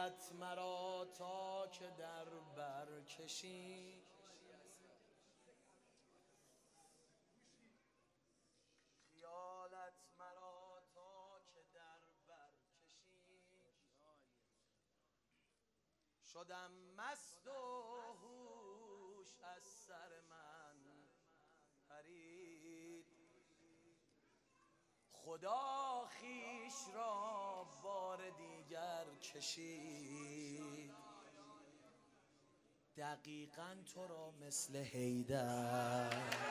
خیالت مرا تا که در بر کشی، خیالت مرا تا که در بر کشی، شدم مست و هوش از سر من پرید، خدا خویش را بار دیگر کشید. دقیقاً تو را مثل حیدر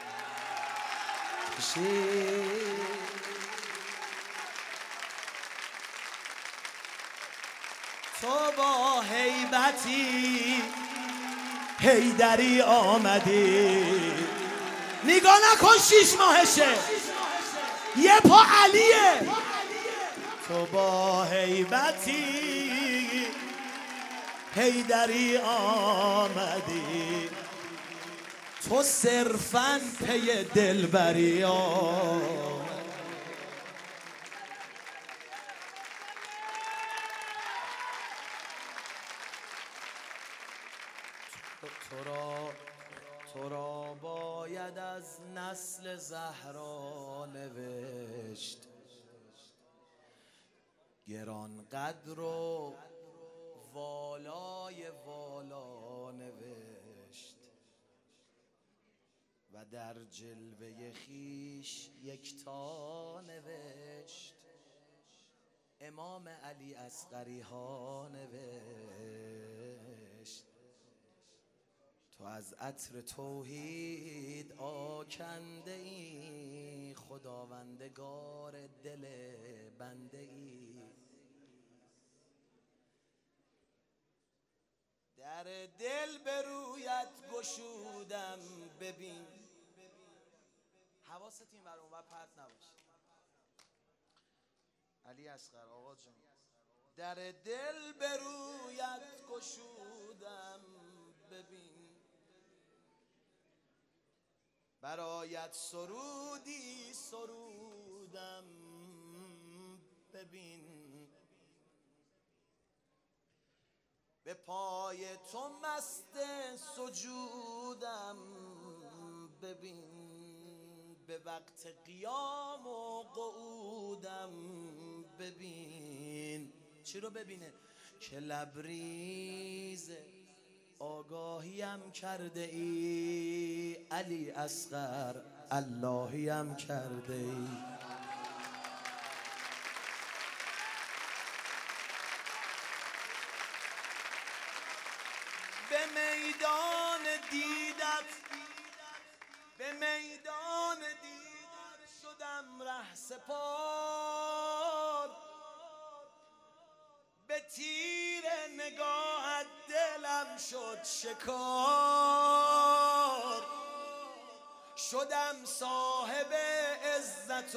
کشید. تو با هیبتی حیدری آمدی، نگاه نکن 6 ماهشه، یه پا علیه. تو با هیبتی حیدری آمدی، تو صرفاً پی دلبری آمدی. تو را باید از نسل زهرا نوشت، گران قدر و والای والا نوشت، و در جلوه خویش یکتا نوشت، امام علی اصغری ها نوشت. تو از عطر توحید آکنده ای، خداوندگار دل بنده ای. در دل به رویت گشودم ببین، حواست این بر اون و پرت نباشه. علی اصغر آقا جان، در دل به رویت گشودم ببین، برایت سرودی سرودم ببین، به پای تو مست سجودم ببین، به وقت قیام و قعودم ببین. چی رو ببینه؟ که لبریز آگاهیم کرده ای، علی اصغر اللهیم کرده ای. به میدان دیدت شدم ره سپار، به تیر نگاهت دلم شد شکار، شدم صاحب عزت و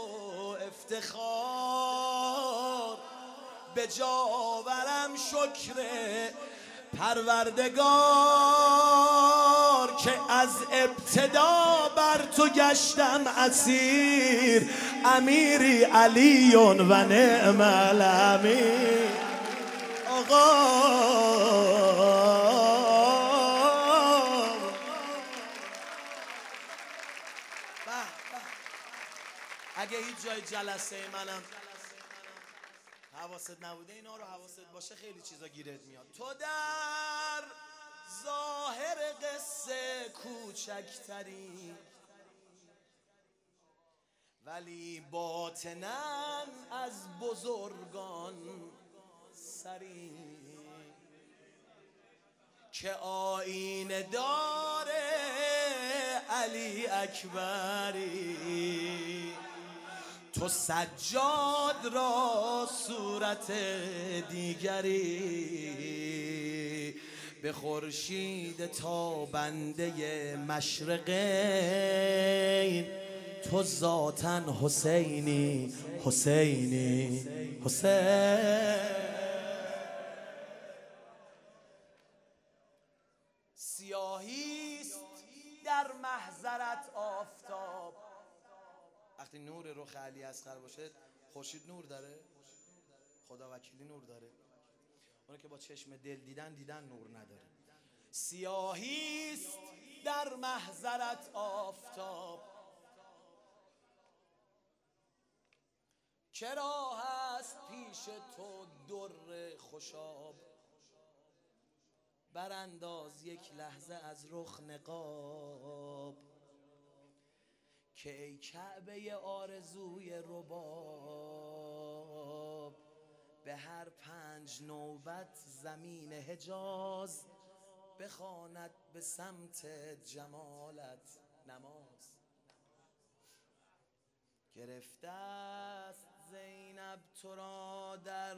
افتخار، به جا آورم شکر پروردگار، که از ابتدا بر تو گشتم اسیر، امیری علی و نعم الامیر. آقا اگه هیچ جای جلسه منم حواست نبوده، اینا رو حواست باشه، خیلی چیزا گیرت میاد. تو در ظاهر قصه کوچکتری، ولی باطناً از بزرگان سری، که آیینه دار علی اکبری، تو سجاد را صورت دیگری، به خورشید تابنده مشرقین، تو ذاتاً حسینی حسینی حسین. سیاهیست در محضرت آفتاب، وقتی نور رخ علی اصغر باشه، خورشید نور داره، خدا وکیلی نور داره. اونو که با چشم دل دیدن نور نداره. سیاهیست در محضرت آفتاب، چرا هست پیش تو در خوشاب. برانداز یک لحظه از رخ نقاب، که ای کعبه آرزوی رباب. به هر 5 نوبت زمین حجاز، بخواند به سمت جمالت نماز. گرفته است زینب تو را در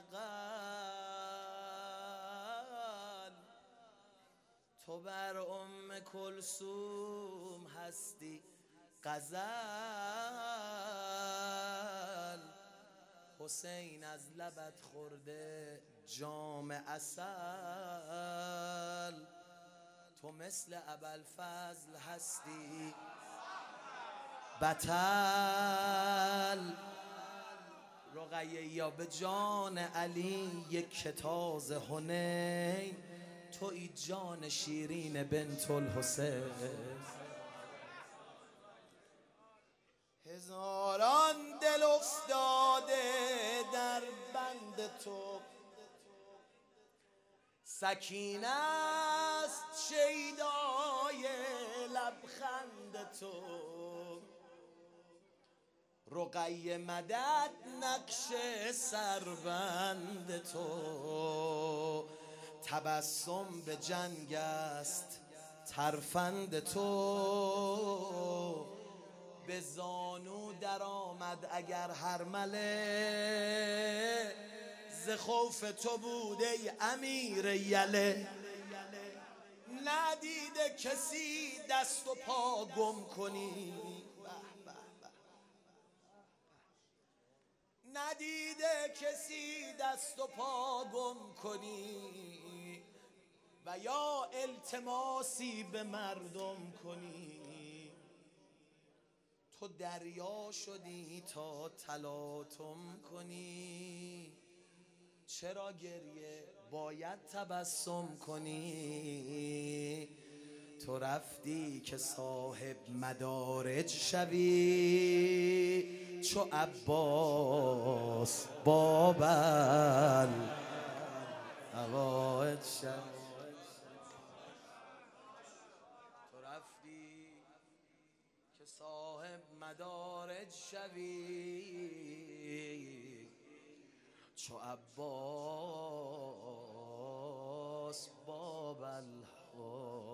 بغل، تو بر ام کلثوم هستی غزل. حسین از لبت خورده جام عسل، تو مثل ابوالفضل هستی بطل. رقیه یا به جان علی یک تاز حنین، توی جان شیرین بنت الحسین. هزاران دل افتاده در بند تو، سکینه است شیدای لبخند تو. رقیه مدد نقش سربند تو، تبسم به جنگ است ترفند تو. به زانو در آمد اگر هر مله، ز خوف تو بوده ای امیر یله. ندیده کسی دست و پا گم کنی، ندیده کسی دست و پا گم کنی، و یا التماسی به مردم کنی. تو دریا شدی تا تلاطم کنی، چرا گریه باید تبسم کنی. تو رفتی که صاحب مدارج شوی، چو عباس بابل هوایج شوی. تو رفتی که صاحب مدارج شوی، چو عباس بابل